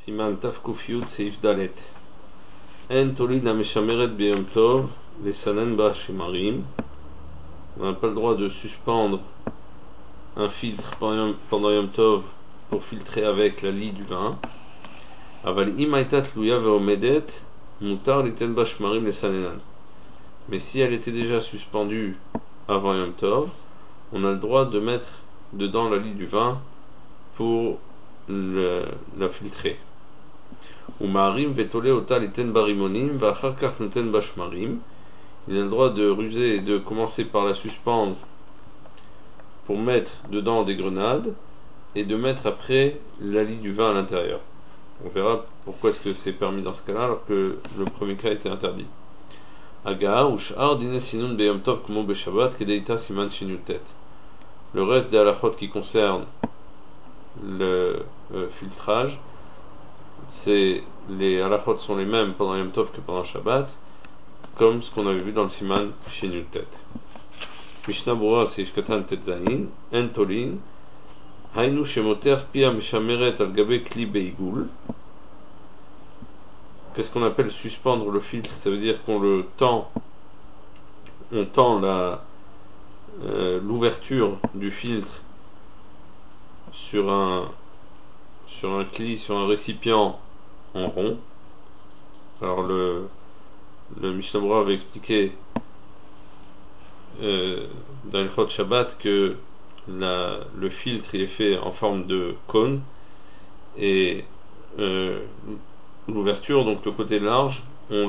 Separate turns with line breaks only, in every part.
Siman Taf Kufiyut Seif Dalet. En Tolid Ameshameret Beyom Tov, les Sanen Bashemarim. On n'a pas le droit de suspendre un filtre pendant Yom Tov pour filtrer avec la lie du vin. Aval Imaitat Luya Veomedet, Mutar Liten Bashemarim les Sanenan. Mais si elle était déjà suspendue avant Yom Tov, on a le droit de mettre dedans la lie du vin pour la filtrer. Umarim vetole ota liten barimonim vachar kach nuten bashmarim. Il a le droit de ruser et de commencer par la suspendre pour mettre dedans des grenades et de mettre après la lie du vin à l'intérieur. On verra pourquoi est-ce que c'est permis dans ce cas-là alors que le premier cas était interdit. Aga ushar dine sinun beyom tov como beshabbat kedeita siman shinutet. Le reste des halachot qui concernent le filtrage, les halachot sont les mêmes pendant Yom Tov que pendant Shabbat, comme ce qu'on avait vu dans le Siman Shinutet. Mishnah Berurah Seif Katan Tetzain En Tolin Hainu Shemoter Pia Meshameret Al Gabe Kli Beigul. Qu'est-ce qu'on appelle suspendre le filtre? Ça veut dire qu'on tend l'ouverture du filtre sur un récipient en rond. Alors le Mishnah Berurah avait expliqué dans le Chod Shabbat que le filtre il est fait en forme de cône et l'ouverture, donc le côté large, on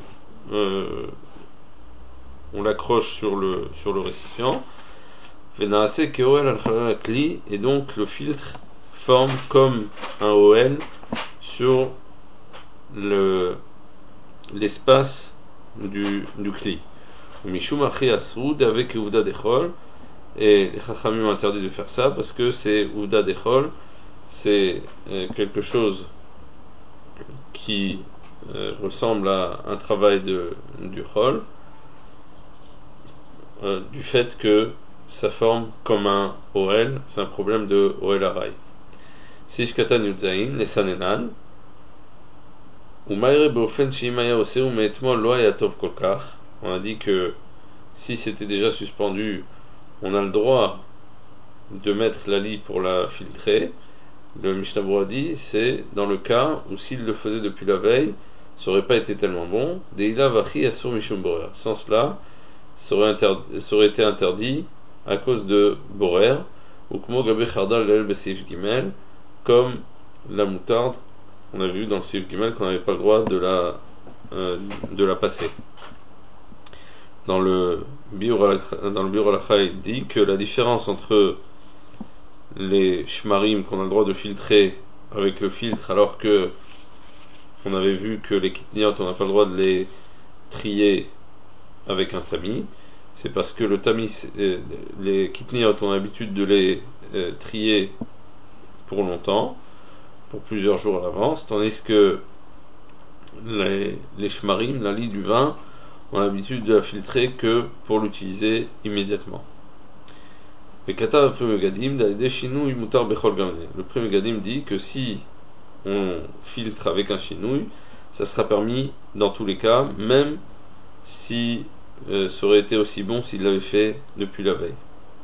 l'accroche sur le récipient. Et donc le filtre forme comme un OL sur l'espace du kli. Mishum achi asrud avec uvda dechol, et les chachamim ont interdit de faire ça parce que c'est uvda dechol, c'est quelque chose qui ressemble à un travail du chol, du fait que ça forme comme un OL, c'est un problème de OL aray. Sif Katan Yudzain, les Sanenan, on a dit que si c'était déjà suspendu, on a le droit de mettre la lie pour la filtrer. Le Mishnah Berurah dit c'est dans le cas où s'il le faisait depuis la veille, ça n'aurait pas été tellement bon. Sans cela, ça aurait été interdit à cause de borer, ou comme la moutarde. On a vu dans le Sif Gimel qu'on n'avait pas le droit de la passer. Dans le Biur Halacha, il dit que la différence entre les shmarim qu'on a le droit de filtrer avec le filtre, alors que on avait vu que les kitniot on n'a pas le droit de les trier avec un tamis, c'est parce que le tamis, les kitniot on a l'habitude de les trier pour longtemps, pour plusieurs jours à l'avance, tandis que les shmarim, la lie du vin, ont l'habitude de la filtrer que pour l'utiliser immédiatement. Le premier Gadim dit que si on filtre avec un chinouille, ça sera permis dans tous les cas, même si ça aurait été aussi bon s'il l'avait fait depuis la veille.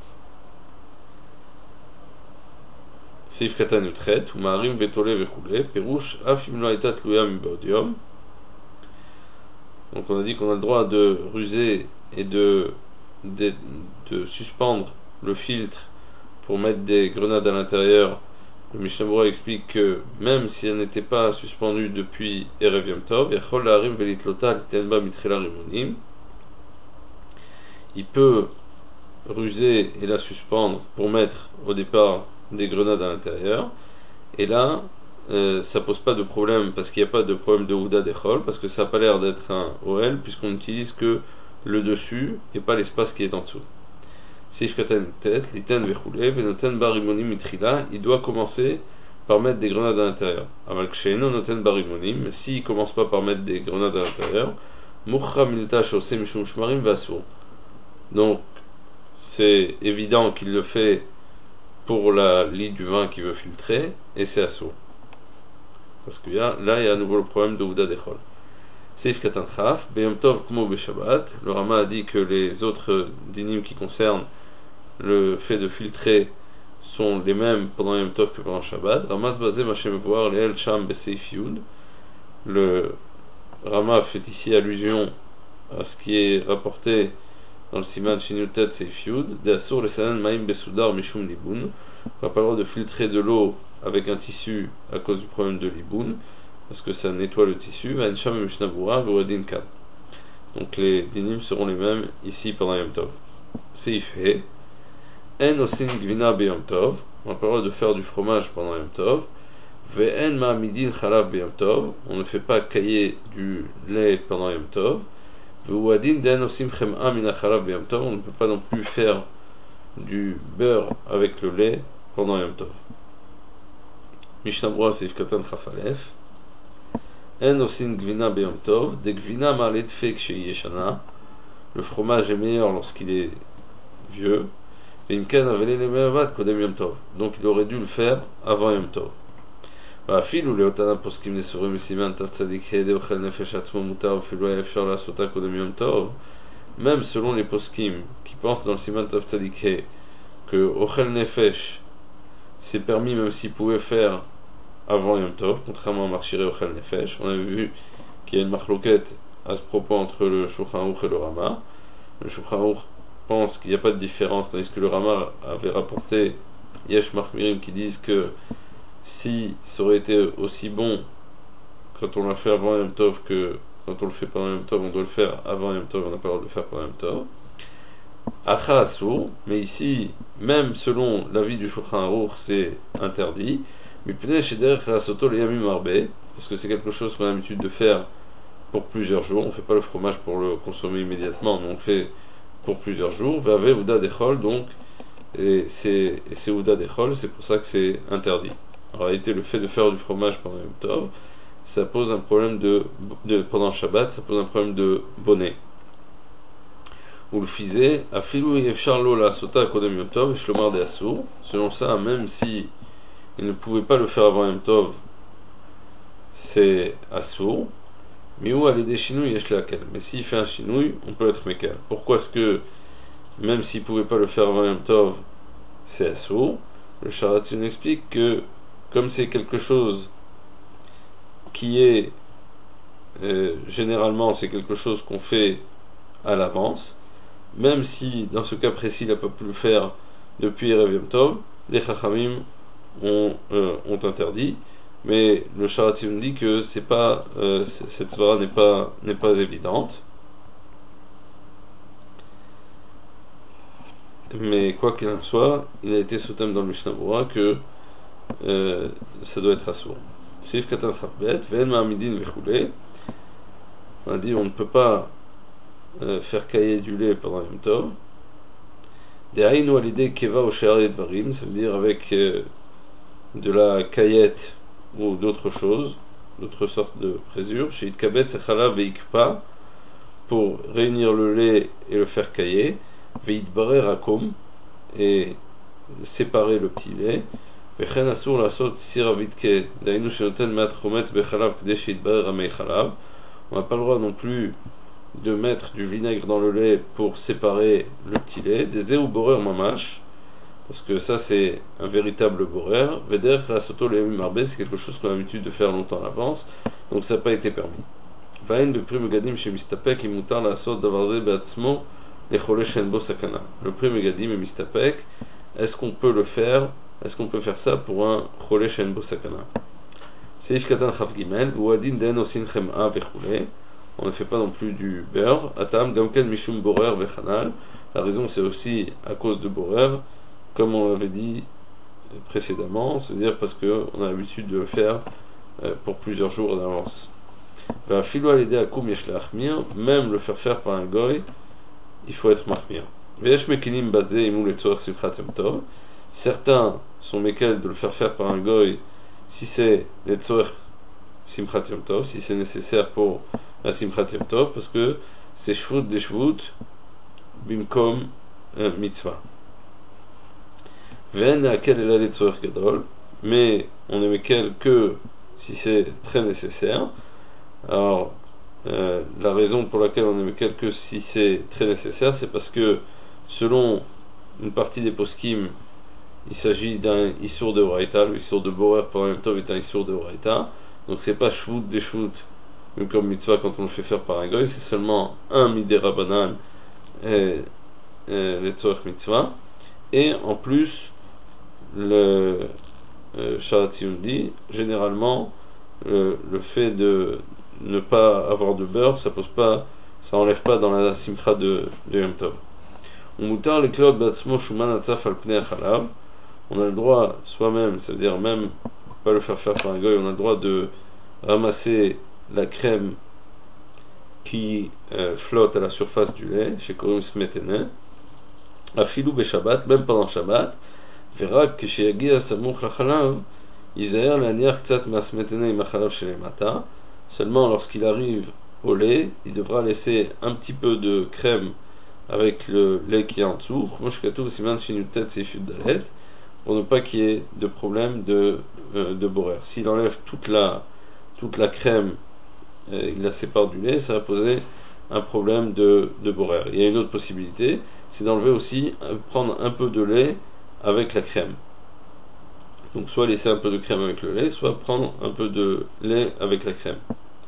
Seif Katan Utret, Umarim Vetole Vechule, Perush Afim Lo Haita Tluya Mibaudium. Donc on a dit qu'on a le droit de ruser et de suspendre le filtre pour mettre des grenades à l'intérieur. Le Mishnah Berurah explique que même si elle n'était pas suspendue depuis Erev Yom Tov, il peut ruser et la suspendre pour mettre au départ des grenades à l'intérieur, et là ça pose pas de problème parce qu'il n'y a pas de problème de Ouda d'Echol, parce que ça n'a pas l'air d'être un OL puisqu'on n'utilise que le dessus et pas l'espace qui est en dessous. Il doit commencer par mettre des grenades à l'intérieur. Mais s'il ne commence pas par mettre des grenades à l'intérieur, donc c'est évident qu'il le fait pour la lie du vin qu'il veut filtrer, et c'est assourd. Parce que là, il y a à nouveau le problème de Ouda Dechol. Seif Katan Chaf, Beyom Tov Kmo Beshabbat. Le Rama a dit que les autres dinim qui concernent le fait de filtrer sont les mêmes pendant Yom Tov que pendant Shabbat. Rama se basait, Machem voir, les El Sham Beseif Yud. Le Rama fait ici allusion à ce qui est rapporté dans le Siman Shinutet Seif Yud. D'Asur le Sanan Maim Besudar Mishum Libun. On n'a pas le droit de filtrer de l'eau avec un tissu à cause du problème de Liboun, parce que ça nettoie le tissu. Donc les dinim seront les mêmes ici pendant Yom Tov. Seif He. En osin gvina beyom tov. On n'a pas le droit de faire du fromage pendant Yom Tov. Ve'en ma'amidin chalav beyom tov. On ne fait pas cailler du lait pendant Yom Tov. Ve'uadin den osim chem'a mina chalav beyom tov. On ne peut pas non plus faire du beurre avec le lait pendant Yom Tov. Mishnah Brura Seif Katan Chafalef. En osin gvina beyom tov. De gvina ma'alet fek shei yeshana. Le fromage est meilleur lorsqu'il est vieux. Donc il aurait dû le faire avant Yom Tov. Même selon les poskim qui pensent dans le Siman Tav Tzadik que Ochel Nefesh c'est permis même s'il pouvait faire avant Yom Tov, contrairement à Marchiré Ochel Nefesh. On avait vu qu'il y a une marloquette à ce propos entre le Shulchan Aruch et le Rama. Le Shulchan Aruch pense qu'il n'y a pas de différence, tandis que le Rama avait rapporté Yesh Machmirim qui disent que si ça aurait été aussi bon quand on l'a fait avant Yom Tov que quand on le fait pendant Yom Tov, on doit le faire avant Yom Tov, on n'a pas le droit de le faire pendant Yom Tov. Acha Asur, mais ici, même selon l'avis du Shulchan Aruch, c'est interdit. Parce que c'est quelque chose qu'on a l'habitude de faire pour plusieurs jours. On ne fait pas le fromage pour le consommer immédiatement, mais on le fait pour plusieurs jours. Vave Ouda Dechol, donc, et c'est Ouda Dechol, c'est pour ça que c'est interdit. En réalité, le fait de faire du fromage pendant Yom Tov, ça pose un problème pendant Shabbat, ça pose un problème de bonnet. Ou le fisé, Afilou Yefchar Lo la Sota Kodem Yom Tov, Shlomar de Assour. Selon ça, même si il ne pouvait pas le faire avant Yom Tov, c'est Assour. Mais où aller des chinouilles Yeshlakel. Mais s'il fait un chinouille, on peut être Mekel. Pourquoi est-ce que, même s'il ne pouvait pas le faire avant Yom Tov, c'est Assour? Le Sharatzin explique que, comme c'est quelque chose qui est généralement, c'est quelque chose qu'on fait à l'avance, même si dans ce cas précis il n'a pas pu le faire depuis Erev Yom Tov, les Chachamim ont interdit. Mais le Sharatzin dit que c'est pas cette svara n'est pas évidente. Mais quoi qu'il en soit, il a été soutenu dans le Mishnah Brura que ça doit être assourd. Seif Katan Chafbet, Ve'en Ma'amidin Vechule. On a dit on ne peut pas faire cailler du lait pendant Yom Tov. De'ainu alidei keva o she'arei dvarim, ça veut dire avec de la caillette ou d'autres choses, d'autres sortes de présures, chez Itkabet Sechalav Veikpa, pour réunir le lait et le faire cailler, Veitbarer Akom, et séparer le petit lait, Vechen Asur Lasot Siravitke, Dainu Shenoten Mat Chometz Bechalav Kde Sheitbarer Amei Chalav. On n'a pas le droit non plus de mettre du vinaigre dans le lait pour séparer le petit lait, des ou borer mamash, parce que ça c'est un véritable borer. Veder la soto le marbe, c'est quelque chose qu'on a l'habitude de faire longtemps en avance, donc ça n'a pas été permis. Vain de prime gadim chez mistapek imutar la sot d'avarze beatzmo les chole shenbo sakana. Le prime gadim et mistapek, est-ce qu'on peut le faire? Est-ce qu'on peut faire ça pour un chole shenbo sakana? Seif katan chaf gimel, vuadin den osin chem'a vechule. On ne fait pas non plus du beurre. Atam gamken mishum borer vechanal. La raison c'est aussi à cause de borer, comme on l'avait dit précédemment, c'est-à-dire parce qu'on a l'habitude de le faire pour plusieurs jours d'avance. Même le faire par un goy, il faut être mahmir. Certains sont mekel de le faire par un goy si c'est les tzorech simchat yom tov, si c'est nécessaire pour la simchat yom tov, parce que c'est shvut de shvut bimkom mitzvah. Mais on est mekel que si c'est très nécessaire. Alors, la raison pour laquelle on émet que si c'est très nécessaire, c'est parce que selon une partie des poskim, il s'agit d'un issour de Horaïta, le issour de Borer pendant Yom Tov est un issour de Horaïta, donc c'est pas shvut des shvut, comme mitzvah quand on le fait faire par un goy, c'est seulement un midera banan et le tzorech mitzvah, et en plus, le Sharat dit, généralement, le fait de ne pas avoir de beurre, ça enlève pas dans la simcha de Yom Tov. On a le droit soi-même, c'est-à-dire même pas le faire par un goy, on a le droit de ramasser la crème qui flotte à la surface du lait, chez Korim Smetene, à filou Shabbat, même pendant Shabbat, verra que chez Yagia Samouk Lachalav, Isaïr l'aniar Ktsat Masmetene Imachalav chez les Mata, seulement lorsqu'il arrive au lait, il devra laisser un petit peu de crème avec le lait qui est en dessous, pour ne pas qu'il y ait de problème de borer. S'il enlève toute la crème, il la sépare du lait, ça va poser un problème de borer. Il y a une autre possibilité, c'est d'enlever aussi, prendre un peu de lait avec la crème. Donc soit laisser un peu de crème avec le lait, soit prendre un peu de lait avec la crème.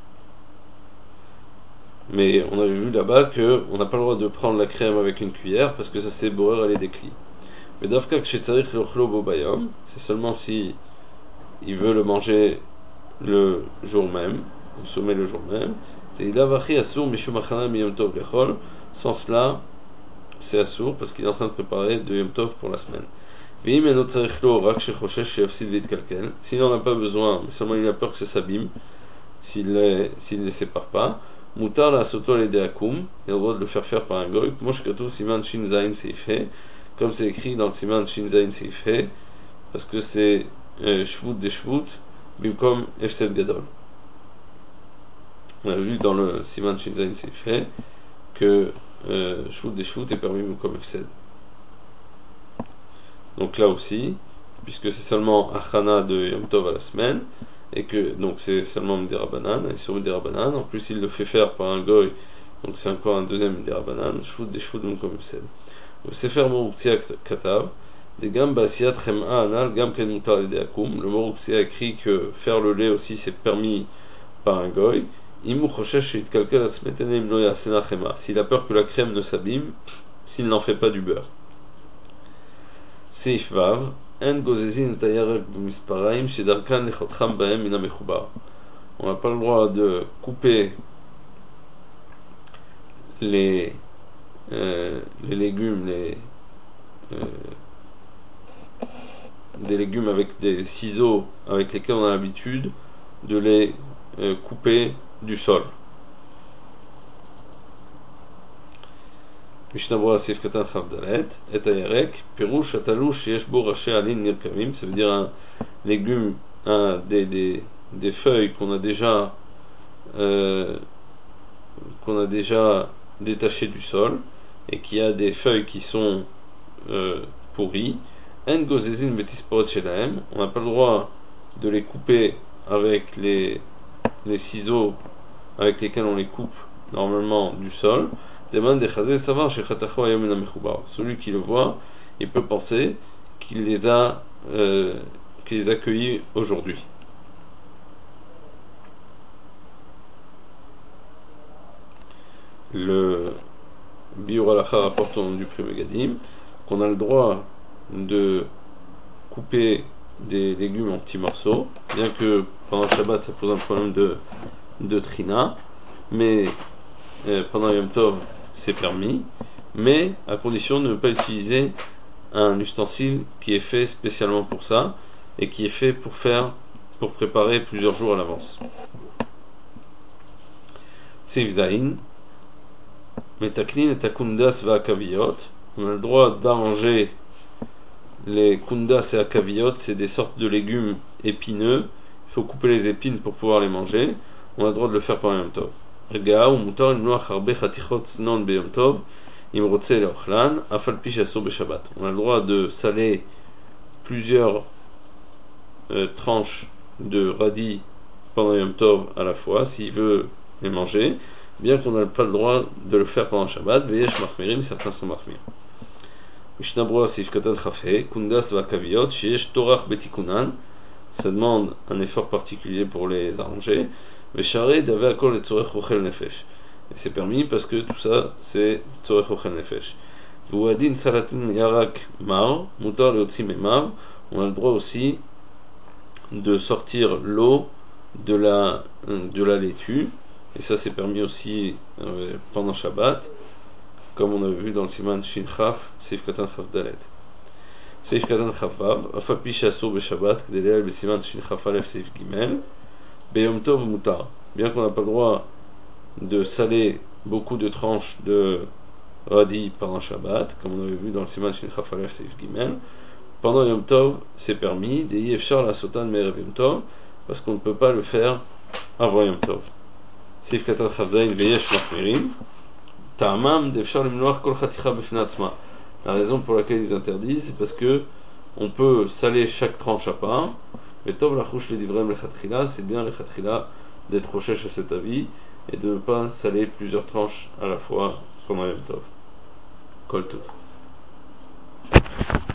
Mais on avait vu là-bas qu'on n'a pas le droit de prendre la crème avec une cuillère parce que ça c'est borer à les déclis. Mais d'avka kshetzarich lochlo bo bayom, c'est seulement si il veut le manger le jour même, consommer le jour même. Sans cela, c'est assour parce qu'il est en train de préparer de Yom Tov pour la semaine. Sinon on n'a pas besoin, mais seulement il a peur que ça s'abîme s'il ne les sépare pas. Moutar la soto les deakum, il a le droit de le faire par un goy. Moshkatou siman shin zain seifhe, comme c'est écrit dans le siman shin zain seifhe, parce que c'est shvut des shvut, bimkom efsed gadol. On a vu dans le siman shin zain seifhe que shvut des shvut est permis bimkom efsed. Donc là aussi, puisque c'est seulement achana de Yom Tov à la semaine, et que donc c'est seulement Midera Banan, et sur Midera Banan, en plus il le fait faire par un goy, donc c'est encore un deuxième Midera Banan, shvut des shvut comme Efsed. Le Sefer Moruktzia Katav, des gam Basiat Chem'a Anal, gam Ken Mutar Ledeakum, le Moruktzia écrit que faire le lait aussi c'est permis par un goy, Imu Choshesh Shit Kalkel Atzmetene Imnoya Sena Chema, s'il a peur que la crème ne s'abîme, s'il n'en fait pas du beurre. Seif Vav, on n'a pas le droit de couper les légumes, des légumes avec des ciseaux avec lesquels on a l'habitude de les couper du sol. Mishnah Sif Katan Chavdalet, et Ayarek, Pirouche Atalouche Yeshbo Raché Alin Nirkamim, ça veut dire un légume, des feuilles qu'on a déjà détachées du sol et qui a des feuilles qui sont pourries. En Gozezin Betisporot Shelaem, on n'a pas le droit de les couper avec les ciseaux avec lesquels on les coupe normalement du sol. Celui qui le voit, il peut penser qu'il les a cueillis aujourd'hui. Le Biur Halacha rapporte au nom du Pri Megadim qu'on a le droit de couper des légumes en petits morceaux, bien que pendant le Shabbat ça pose un problème de trina, mais pendant Yom Tov c'est permis, mais à condition de ne pas utiliser un ustensile qui est fait spécialement pour ça et qui est fait pour préparer plusieurs jours à l'avance. Tzif Zain, Metaknin et Akundas va Akaviyot. On a le droit d'arranger les kundas et akaviyot, c'est des sortes de légumes épineux. Il faut couper les épines pour pouvoir les manger. On a le droit de le faire par Yom Tov. On a le droit de saler plusieurs tranches de radis pendant Yom Tov à la fois, s'il veut les manger, bien qu'on n'a pas le droit de le faire pendant Shabbat. Veyesh machmirim, certains sont machmir. Mishnah Brura Seif Katan Chafhe, Kundas Vakaviot, Shiesh Torach Betikunan. Ça demande un effort particulier pour les arranger. Veshare Dave Akol et Tzorech Rochel Nefesh. Et c'est permis parce que tout ça, c'est Tzorech Rochel Nefesh. Vouadin Salatin Yarak Mar, Mutar Leotzi Memav. On a le droit aussi de sortir l'eau de la laitue. Et ça, c'est permis aussi pendant Shabbat, comme on avait vu dans le Siman Shin Chaf, Seif Katan Chaf Dalet. Seif Katan Chaf Vav, Afapi Shasso Beshabbat, Kdelel Besiman Shin Chaf Alef Seif Gimel, Beyom Tov Mutar. Bien qu'on n'a pas le droit de saler beaucoup de tranches de radis pendant Shabbat, comme on avait vu dans le Siman Shin Chaf Alef Seif Gimel, pendant Yom Tov, c'est permis, des Yefshar la Sotan Merev Yom Tov, parce qu'on ne peut pas le faire avant Yom Tov. Seif Katan Chaf Zayin Veyesh Machmirim. La raison pour laquelle ils interdisent, c'est parce que on peut saler chaque tranche à part. Mais tov la chouche les divrem lechatchila, c'est bien lechatchila d'être rochèche à cet avis et de ne pas saler plusieurs tranches à la fois pendant Yom Tov. Kol tov.